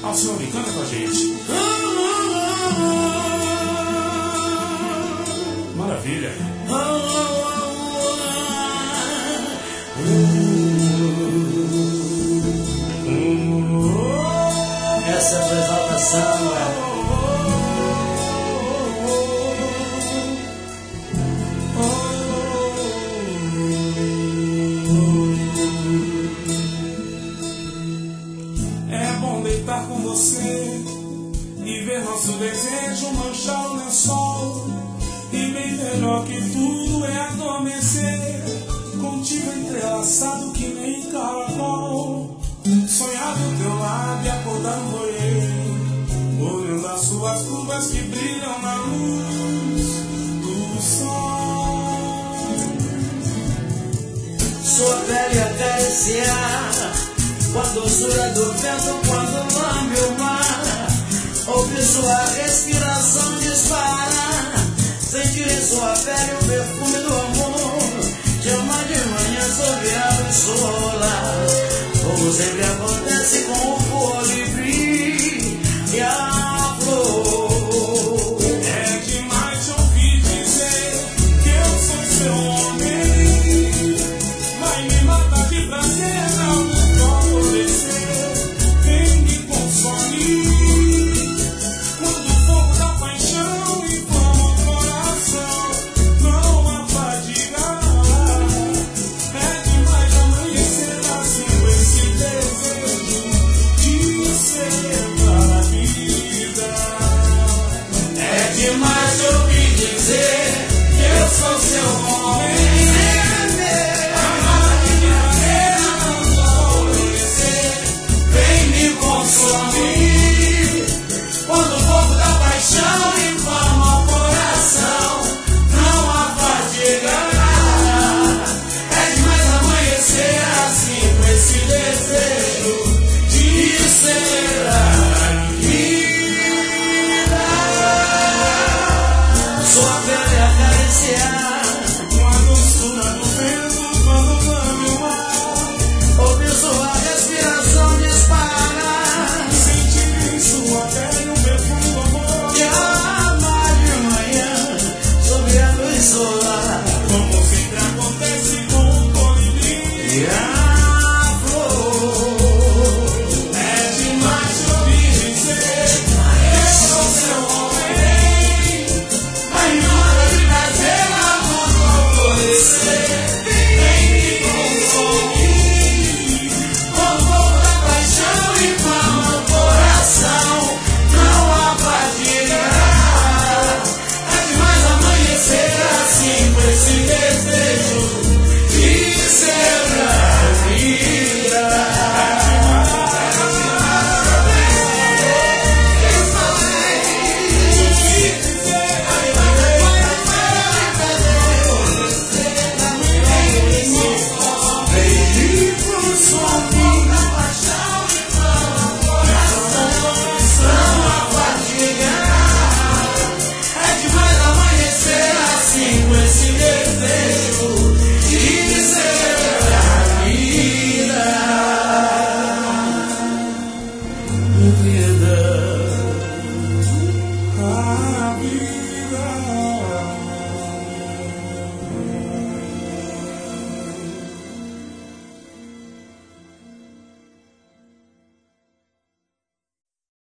Alcione, canta com a gente. Maravilha. Essa é a exaltação, É bom deitar com você e ver nosso desejo manchar o lençol. E bem melhor que tudo é adormecer contigo entrelaçado que nem caracol. Sonhar do teu lado e acordar no moreiro, olhando as suas curvas que brilham na luz do sol. Sua pele acariciar com a doçura do vento quando lambe o mar. Ouvir sua respiração disparar, sentir em sua pele o perfume do amor. Te amar de manhã sob a luz solar, como sempre acontece com o fogo livre.